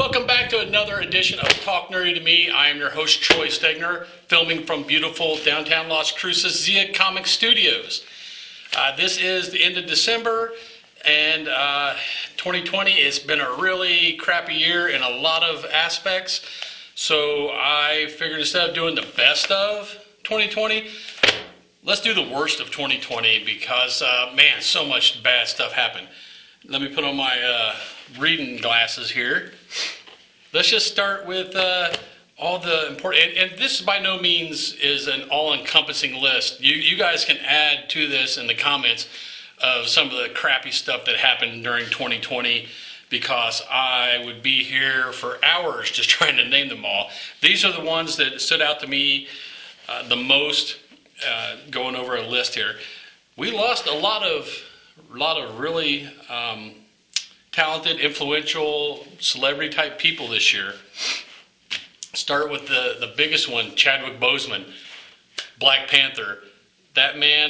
Welcome back to another edition of Talk Nerdy to Me. I am your host, Troy Stegner, filming from beautiful downtown Las Cruces Zia Comic Studios. This is the end of December, and 2020 has been a really crappy year in a lot of aspects. So I figured instead of doing the best of 2020, let's do the worst of 2020 because, man, so much bad stuff happened. Let me put on my reading glasses here. Let's just start with all the important, and this by no means is an all-encompassing list. You guys can add to this in the comments of some of the crappy stuff that happened during 2020 because I would be here for hours just trying to name them all. These are the ones that stood out to me the most, going over a list here. We lost a lot of really talented, influential, celebrity-type people this year. Start with the biggest one, Chadwick Boseman, Black Panther. That man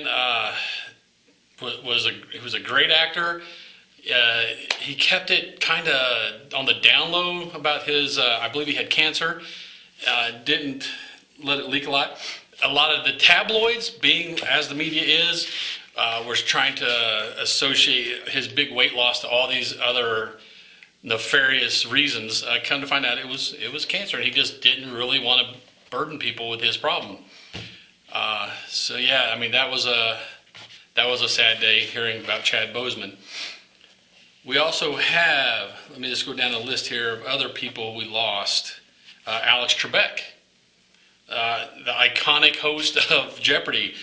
was a great actor. He kept it kind of on the down low about his, I believe he had cancer. Didn't let it leak a lot. A lot of the tabloids, being as the media is, was trying to associate his big weight loss to all these other nefarious reasons. Come to find out, it was cancer, and he just didn't really want to burden people with his problem. So yeah, I mean that was a sad day hearing about Chad Boseman. We also have, let me just go down the list here of other people we lost. Alex Trebek, the iconic host of Jeopardy.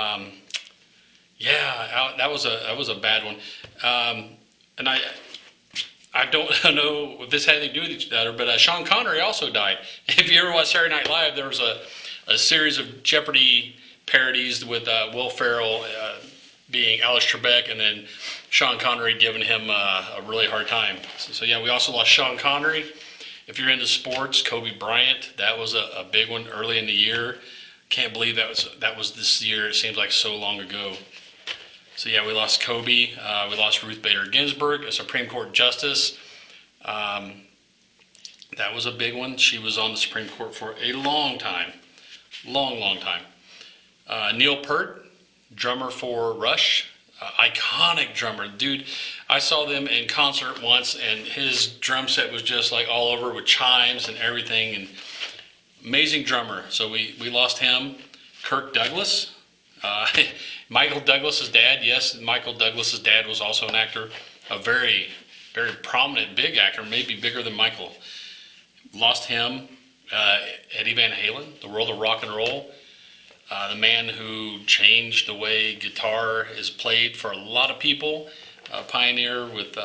Yeah, that was a bad one, and I don't know if this had anything to do with each other, but Sean Connery also died. If you ever watched Saturday Night Live, there was a series of Jeopardy parodies with Will Ferrell being Alex Trebek, and then Sean Connery giving him a really hard time. So yeah, we also lost Sean Connery. If you're into sports, Kobe Bryant, that was a big one early in the year. Can't believe that was this year. It seems like so long ago. So yeah, we lost Kobe. We lost Ruth Bader Ginsburg, a Supreme Court justice. That was a big one. She was on the Supreme Court for a long time, long time. Neil Peart, drummer for Rush, iconic drummer, dude. I saw them in concert once, and his drum set was just like all over with chimes and everything, and amazing drummer. So we lost him. Kirk Douglas. Michael Douglas's dad, yes, Michael Douglas's dad was also an actor, a very, very prominent, big actor, maybe bigger than Michael. Lost him. Eddie Van Halen, the world of rock and roll, the man who changed the way guitar is played for a lot of people, a pioneer with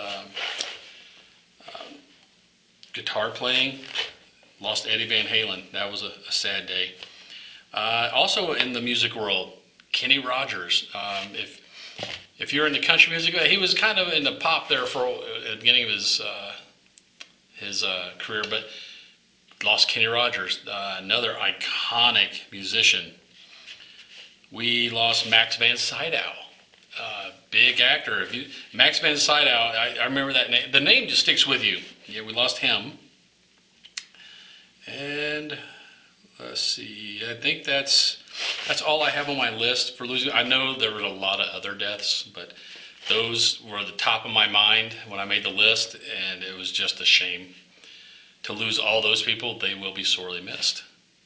guitar playing. Lost Eddie Van Halen. That was a sad day. Also in the music world, Kenny Rogers. If you're into country music, he was kind of in the pop there for at the beginning of his career, but lost Kenny Rogers, another iconic musician. We lost Max von Sydow, big actor. Max von Sydow, I remember that name. The name just sticks with you. Yeah, we lost him. And let's see, I think that's all I have on my list for losing. I know there were a lot of other deaths, but those were the top of my mind when I made the list, and it was just a shame to lose all those people. They will be sorely missed.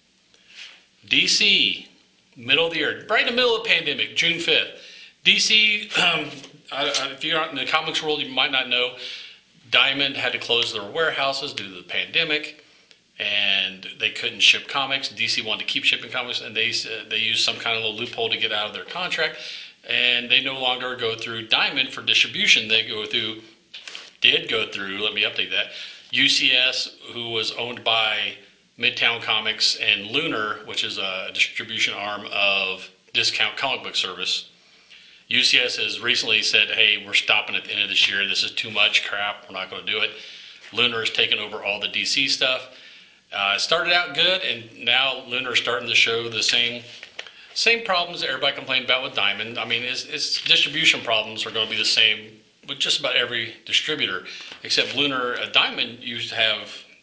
DC, middle of the year, right in the middle of the pandemic, June 5th. DC, if you're not in the comics world, you might not know, Diamond had to close their warehouses due to the pandemic, and they couldn't ship comics. DC wanted to keep shipping comics, and they used some kind of little loophole to get out of their contract, and they no longer go through Diamond for distribution. They did go through, let me update that, UCS, who was owned by Midtown Comics, and Lunar, which is a distribution arm of Discount Comic Book Service. UCS has recently said, hey, we're stopping at the end of this year. This is too much crap. We're not going to do it. Lunar has taken over all the DC stuff. It started out good, and now Lunar is starting to show the same problems that everybody complained about with Diamond. I mean, its distribution problems are going to be the same with just about every distributor, except Lunar. Diamond used to have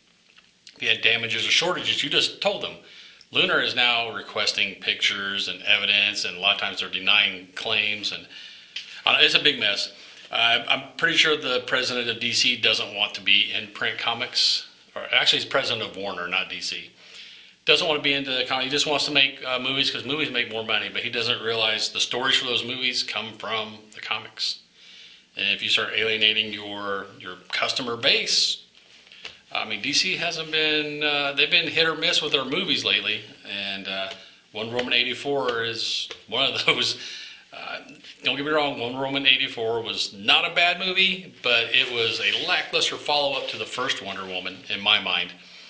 If you had damages or shortages, you just told them. Lunar is now requesting pictures and evidence, and a lot of times they're denying claims, and it's a big mess. I'm pretty sure the president of DC doesn't want to be in print comics, or actually he's president of Warner, not DC. Doesn't want to be into the comic. He just wants to make movies because movies make more money, but he doesn't realize the stories for those movies come from the comics. And if you start alienating your customer base, I mean, DC hasn't been, they've been hit or miss with their movies lately, and Wonder Woman 84 is one of those. Don't get me wrong, Wonder Woman 84 was not a bad movie, but it was a lackluster follow-up to the first Wonder Woman, in my mind.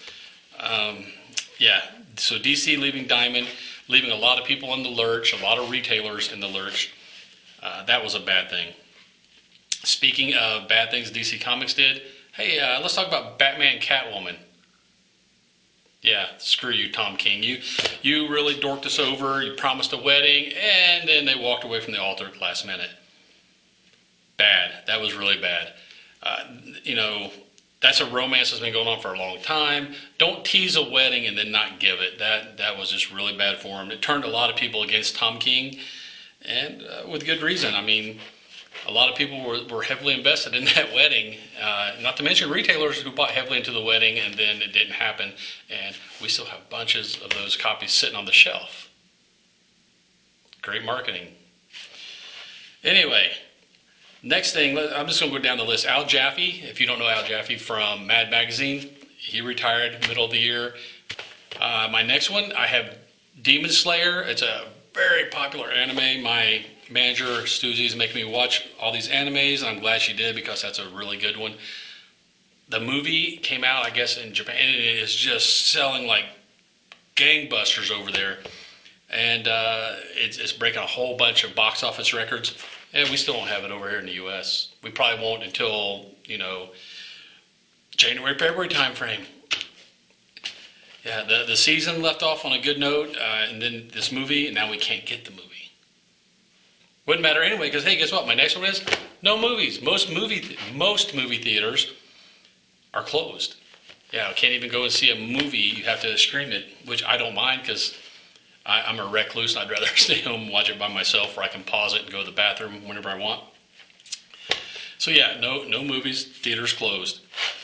Yeah, so DC leaving Diamond, leaving a lot of people in the lurch, a lot of retailers in the lurch. That was a bad thing. Speaking of bad things DC Comics did, hey, let's talk about Batman Catwoman. Yeah, screw you, Tom King. You really dorked us over. You promised a wedding, and then they walked away from the altar at the last minute. Bad. That was really bad. You know, that's a romance that's been going on for a long time. Don't tease a wedding and then not give it. That was just really bad for him. It turned a lot of people against Tom King, and with good reason. I mean, a lot of people were heavily invested in that wedding, not to mention retailers who bought heavily into the wedding and then it didn't happen. And we still have bunches of those copies sitting on the shelf. Great marketing. Anyway, next thing, I'm just going to go down the list. Al Jaffe, if you don't know Al Jaffe from Mad Magazine, he retired middle of the year. My next one, I have Demon Slayer. It's a very popular anime. My manager, Susie, is making me watch all these animes, and I'm glad she did because that's a really good one. The movie came out, I guess, in Japan, and it is just selling like gangbusters over there. And it's breaking a whole bunch of box office records, and we still don't have it over here in the U.S. We probably won't until, January, February time frame. Yeah, the season left off on a good note, and then this movie, and now we can't get the movie. Wouldn't matter anyway, because hey, guess what? My next one is no movies. Most movie theaters are closed. Yeah, I can't even go and see a movie. You have to stream it, which I don't mind because I'm a recluse and I'd rather stay home and watch it by myself, where I can pause it and go to the bathroom whenever I want. So yeah, no movies, theaters closed.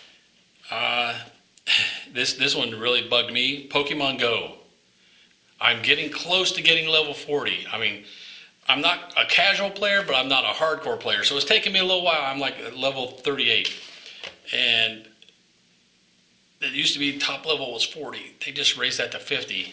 This one really bugged me. Pokemon Go. I'm getting close to getting level 40. I mean, I'm not a casual player, but I'm not a hardcore player. So it's taking me a little while. I'm like at level 38. And it used to be top level was 40. They just raised that to 50.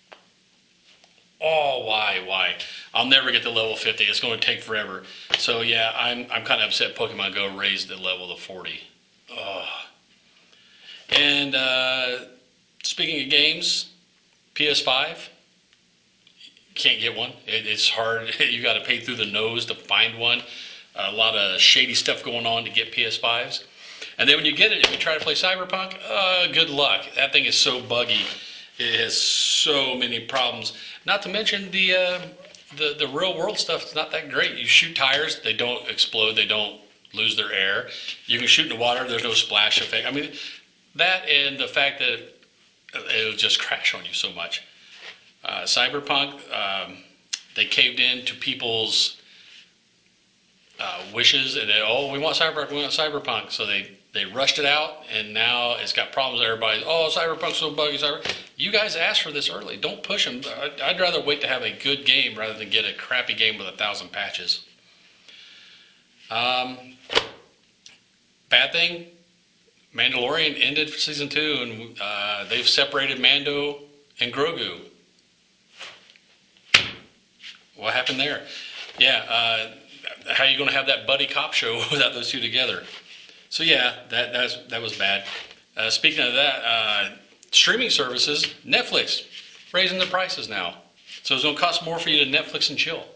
Oh, why? I'll never get to level 50. It's going to take forever. So yeah, I'm kind of upset Pokemon Go raised the level to 40. Oh. And speaking of games, PS5, can't get one. It's hard. You got to pay through the nose to find one. A lot of shady stuff going on to get PS5s. And then when you get it, if you try to play Cyberpunk, good luck. That thing is so buggy. It has so many problems. Not to mention the real world stuff is not that great. You shoot tires, they don't explode, they don't lose their air. You can shoot in the water, there's no splash effect. I mean, that and the fact that it'll just crash on you so much. Cyberpunk, they caved in to people's wishes, and we want Cyberpunk. So they rushed it out, and now it's got problems. Everybody, Cyberpunk's so buggy. You guys asked for this early. Don't push them. I'd rather wait to have a good game rather than get a crappy game with 1,000 patches. Bad thing, Mandalorian ended for season 2, and they've separated Mando and Grogu. What happened there? Yeah, how are you going to have that buddy cop show without those two together? So yeah, that was bad. Speaking of that, streaming services, Netflix, raising their prices now. So it's going to cost more for you to Netflix and chill.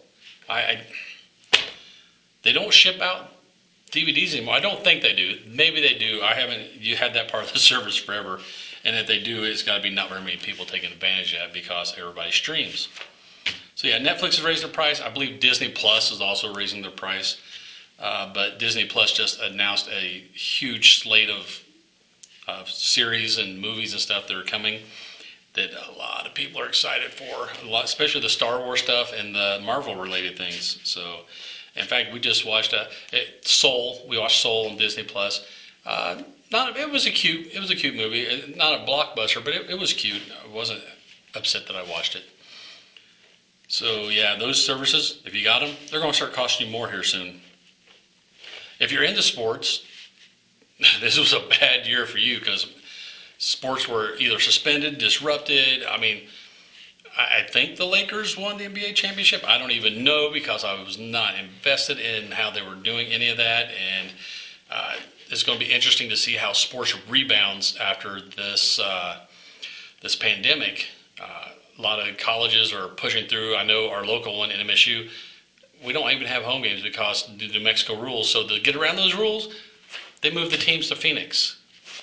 They don't ship out DVDs anymore. I don't think they do. Maybe they do. You had that part of the service forever. And if they do, it's got to be not very many people taking advantage of that because everybody streams. So yeah, Netflix is raising their price. I believe Disney Plus is also raising their price. But Disney Plus just announced a huge slate of series and movies and stuff that are coming that a lot of people are excited for, especially the Star Wars stuff and the Marvel related things. So, in fact, we just watched Soul. We watched Soul on Disney Plus. It was a cute movie. Not a blockbuster, but it was cute. I wasn't upset that I watched it. So yeah, those services, if you got them, they're going to start costing you more here soon. If you're into sports, this was a bad year for you because sports were either suspended, disrupted. I mean, I think the Lakers won the NBA championship. I don't even know because I was not invested in how they were doing any of that. And it's going to be interesting to see how sports rebounds after this pandemic. A lot of colleges are pushing through. I know our local one, MSU, we don't even have home games because of the New Mexico rules. So to get around those rules, they moved the teams to Phoenix.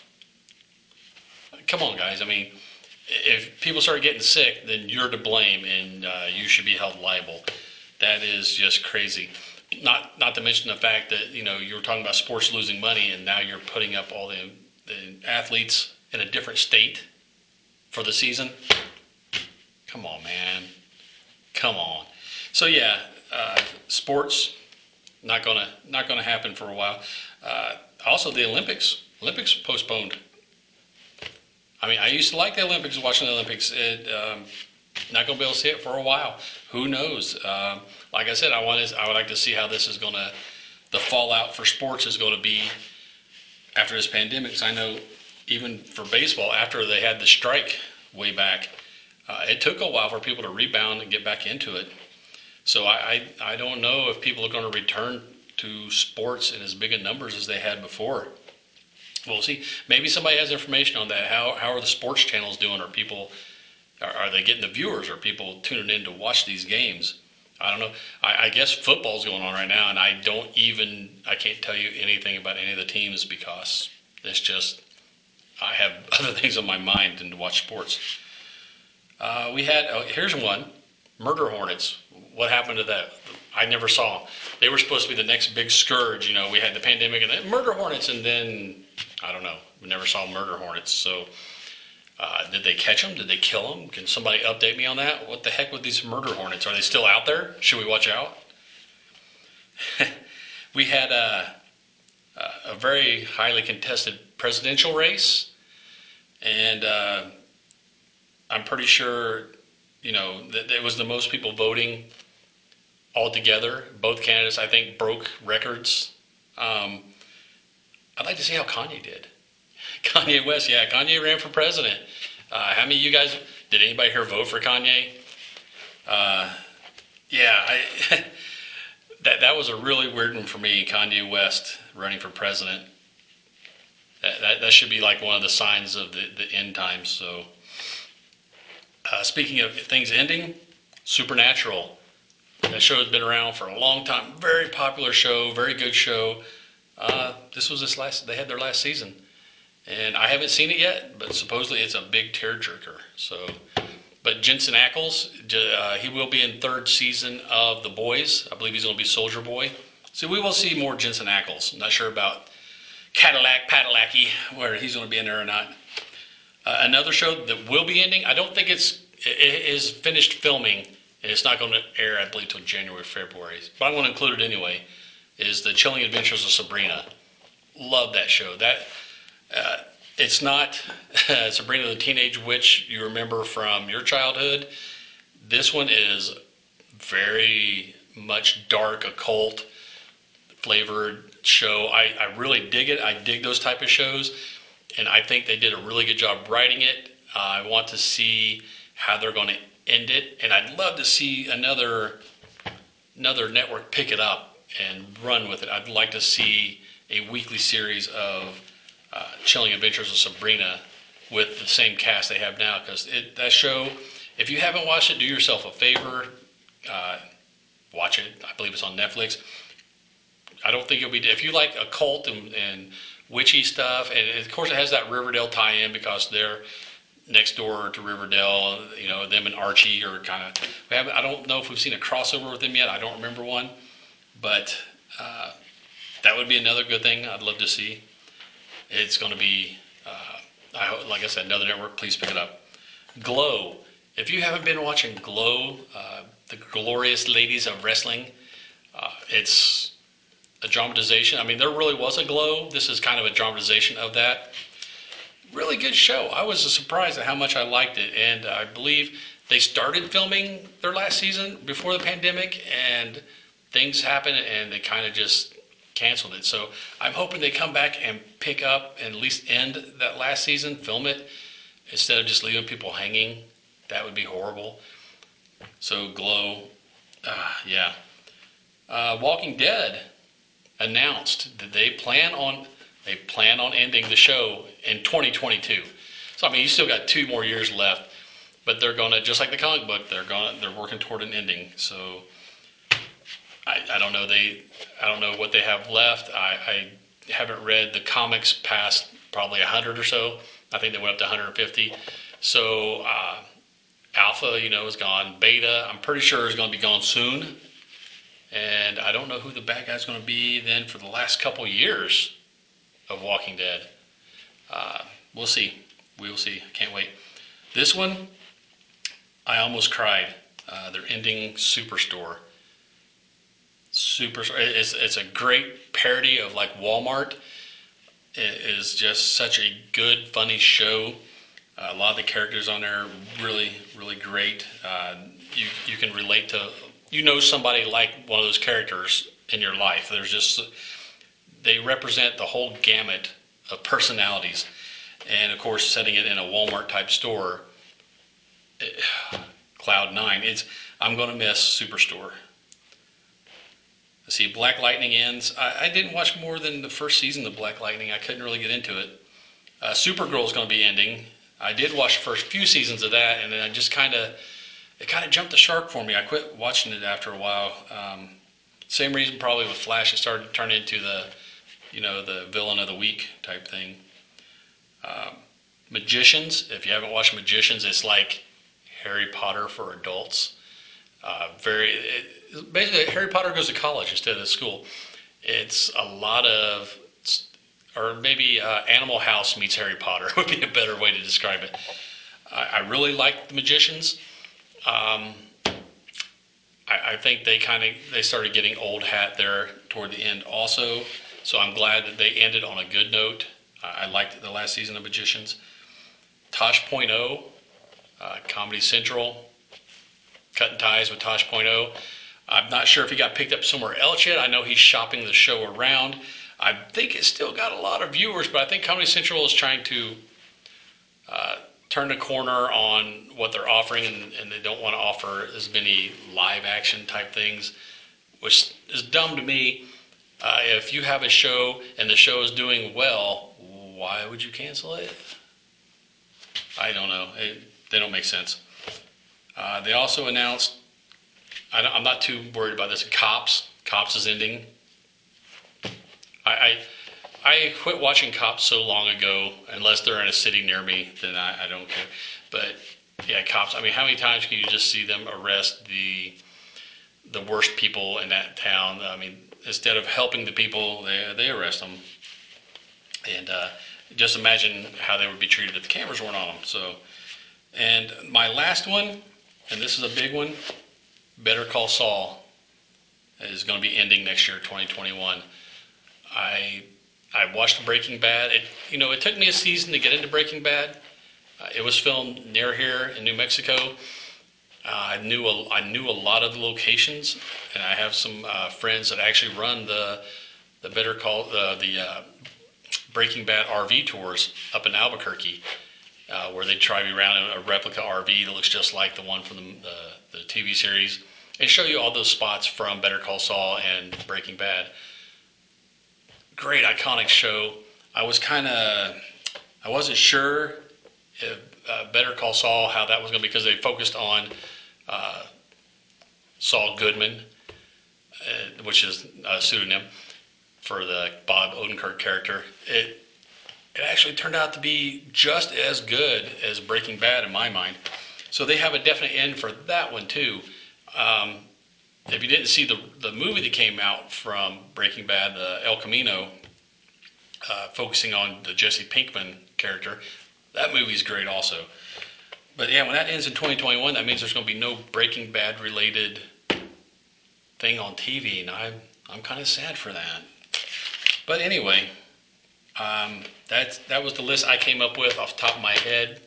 Come on, guys. I mean, if people start getting sick, then you're to blame, and you should be held liable. That is just crazy. Not to mention the fact that you were talking about sports losing money, and now you're putting up all the athletes in a different state for the season. Come on, man. Come on. So yeah, sports not gonna happen for a while. Also, the Olympics postponed. I mean, I used to like the Olympics, watching the Olympics. Not going to be able to see it for a while. Who knows? Like I said, I would like to see how this is going to, the fallout for sports is going to be after this pandemic. So I know even for baseball, after they had the strike way back, it took a while for people to rebound and get back into it. So I don't know if people are going to return to sports in as big a numbers as they had before. We'll see. Maybe somebody has information on that. How are the sports channels doing? Are they getting the viewers? Are people tuning in to watch these games? I don't know. I guess football's going on right now, and I can't tell you anything about any of the teams because it's just, I have other things on my mind than to watch sports. Here's one, Murder Hornets. What happened to that? I never saw. They were supposed to be the next big scourge. We had the pandemic and then Murder Hornets, and then, I don't know. We never saw Murder Hornets. So did they catch them? Did they kill them? Can somebody update me on that? What the heck with these Murder Hornets? Are they still out there? Should we watch out? We had a very highly contested presidential race, and I'm pretty sure, that it was the most people voting altogether. Both candidates, I think, broke records. I'd like to see how Kanye did. Kanye West, yeah, Kanye ran for president. How many of you guys, did anybody here vote for Kanye? Yeah, that was a really weird one for me, Kanye West running for president. That should be like one of the signs of the end times. So, speaking of things ending, Supernatural. That show has been around for a long time. Very popular show, very good show. They had their last season. And I haven't seen it yet, but supposedly it's a big tearjerker. But Jensen Ackles, he will be in third season of The Boys. I believe he's going to be Soldier Boy. So we will see more Jensen Ackles. I'm not sure about Padalecki, where he's going to be in there or not. Another show that will be ending, I don't think it is finished filming, and it's not going to air, I believe, till January, February. But I'm going to include it anyway, is The Chilling Adventures of Sabrina. Love that show. It's not Sabrina the Teenage Witch you remember from your childhood. This one is very much dark, occult flavored show. I really dig it. I dig those type of shows, and I think they did a really good job writing it. I want to see how they're going to end it, and I'd love to see another network pick it up and run with it. I'd like to see a weekly series of Chilling Adventures of Sabrina with the same cast they have now, because that show, if you haven't watched it, do yourself a favor, watch it. I believe it's on Netflix. I don't think if you like occult and witchy stuff, and of course it has that Riverdale tie-in because they're next door to Riverdale. Them and Archie are kind of. I don't know if we've seen a crossover with them yet. I don't remember one, but that would be another good thing I'd love to see. It's going to be Like I said, another network, please pick it up. Glow. If you haven't been watching Glow, the glorious ladies of wrestling, it's a dramatization. I mean, there really was a Glow. This is kind of a dramatization of that. Really good show. I was surprised at how much I liked it, and I believe they started filming their last season before the pandemic, and things happened, and they kind of just canceled it. So I'm hoping they come back and pick up and at least end that last season, film it, instead of just leaving people hanging. That would be horrible. So Glow, yeah. Walking Dead announced that they plan on ending the show in 2022. So I mean, you still got 2 more years left, but they're gonna, just like the comic book, they're working toward an ending. So I don't know, I don't know what they have left. I haven't read the comics past probably 100 or so. I think they went up to 150. So Alpha, is gone. Beta, I'm pretty sure is going to be gone soon. And I don't know who the bad guy's going to be then for the last couple years of Walking Dead. We'll see. We'll see. I can't wait. This one, I almost cried. They're ending Superstore. Superstore. It's a great parody of like Walmart. It is just such a good, funny show. A lot of the characters on there are really, really great. You can relate to, somebody like one of those characters in your life. They represent the whole gamut of personalities. And of course, setting it in a Walmart type store, Cloud9, I'm going to miss Superstore. See, Black Lightning ends. I didn't watch more than the first season of Black Lightning. I couldn't really get into it. Supergirl is going to be ending. I did watch the first few seasons of that, and then it kind of jumped the shark for me. I quit watching it after a while. Same reason probably with Flash. It started to turn into the villain of the week type thing. Magicians. If you haven't watched Magicians, it's like Harry Potter for adults. Basically, Harry Potter goes to college instead of school. It's a lot of, or maybe Animal House meets Harry Potter would be a better way to describe it. I really like the Magicians. I think they started getting old hat there toward the end also. So I'm glad that they ended on a good note. I liked the last season of Magicians. Tosh.0, Comedy Central, cutting ties with Tosh.0. I'm not sure if he got picked up somewhere else yet. I know he's shopping the show around. I think it's still got a lot of viewers, but I think Comedy Central is trying to turn the corner on what they're offering, and they don't want to offer as many live action type things, which is dumb to me. If you have a show and the show is doing well, why would you cancel it? I don't know. They don't make sense. They also announced, I'm not too worried about this, Cops. Cops is ending. I quit watching Cops so long ago. Unless they're in a city near me, then I don't care. But yeah, Cops. I mean, how many times can you just see them arrest the worst people in that town? I mean, instead of helping the people, they arrest them. And just imagine how they would be treated if the cameras weren't on them. So, and my last one, and this is a big one, Better Call Saul is going to be ending next year, 2021. I watched Breaking Bad. It took me a season to get into Breaking Bad. It was filmed near here in New Mexico. I knew a lot of the locations, and I have some friends that actually run the Breaking Bad RV tours up in Albuquerque, where they drive you around in a replica RV that looks just like the one from the TV series, and show you all those spots from Better Call Saul and Breaking Bad. Great iconic show. I wasn't sure if Better Call Saul, how that was going to be, because they focused on Saul Goodman, which is a pseudonym for the Bob Odenkirk character. It actually turned out to be just as good as Breaking Bad in my mind. So they have a definite end for that one too. If you didn't see the movie that came out from Breaking Bad, El Camino, focusing on the Jesse Pinkman character, That movie's great also. But yeah, when that ends in 2021, that means there's going to be no Breaking Bad related thing on TV, and I'm kind of sad for that. But anyway, that was the list I came up with off the top of my head.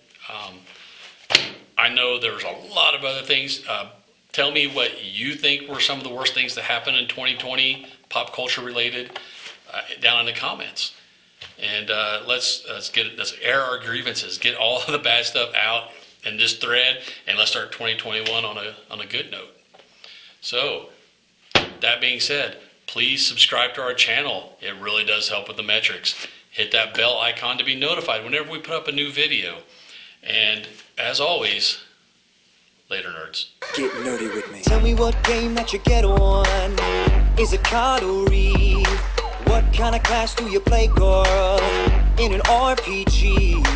I know there's a lot of other things. Tell me what you think were some of the worst things that happened in 2020, pop culture related, down in the comments. And let's air our grievances, get all of the bad stuff out in this thread, and let's start 2021 on a good note. So, that being said, please subscribe to our channel. It really does help with the metrics. Hit that bell icon to be notified whenever we put up a new video. And as always, later, nerds. Get nerdy with me. Tell me what game that you get on. Is it card or read? What kind of class do you play, girl? In an RPG.